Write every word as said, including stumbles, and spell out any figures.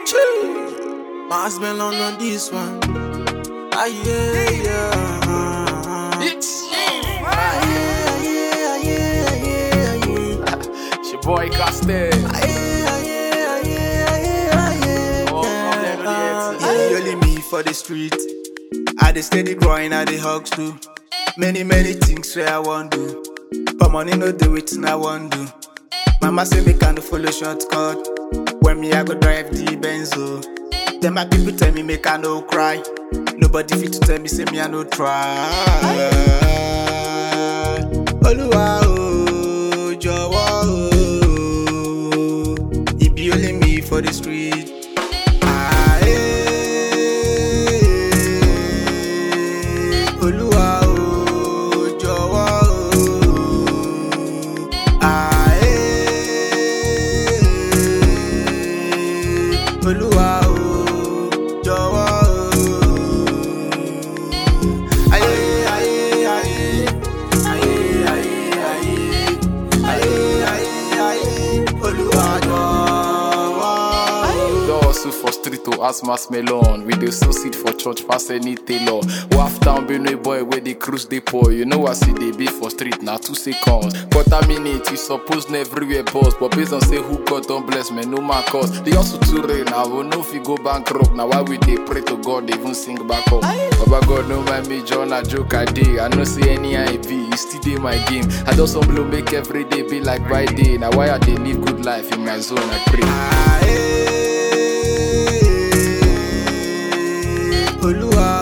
Chill. Mass melon on this one. Ah yeah, yeah. Ah, yeah, yeah, yeah, yeah, yeah. It's your boy Castel. Ah, yeah, yeah, yeah, yeah, yeah. Oh, Ah, yeah. yeah. Only me for the street. I dey steady growing, I dey hugs too. Many, many things where I want do. But money no do wetin I want do. Mama say me can't follow shortcut. When me I go drive the Benzo. Then my people tell me make I no cry. Nobody fit to tell me say me I no try. Oluwa o, jọ̀wọ́ o. It be only me for the street. Ah, eh. Oluwa o, jọ̀wọ́ o. Ah, eh. Oluwa o, jọ̀wọ́ o. Aye, aye, aye. Aye, aye, aye. Aye, aye, aye. Oluwa jọ̀wọ́ o. Don't hustle for street to ask mass melon. We dey sow seed for church pass any tailor. Waft down Benue boy where the cruise dey pour. You know I see they be for street now two seconds. Quarter minute you suppose know everywhere boss. But based on say who God don't bless me no man cause. They also too rain. I will know if you go bankrupt. Now why we dey pray to God they even sing back up. Baba God no mind me John a joke I dey. I no see any I be. You still dey my game. I do some blow make every day be like Friday. Now why I dey live good life in my zone I pray. Ah, eh. Oluwa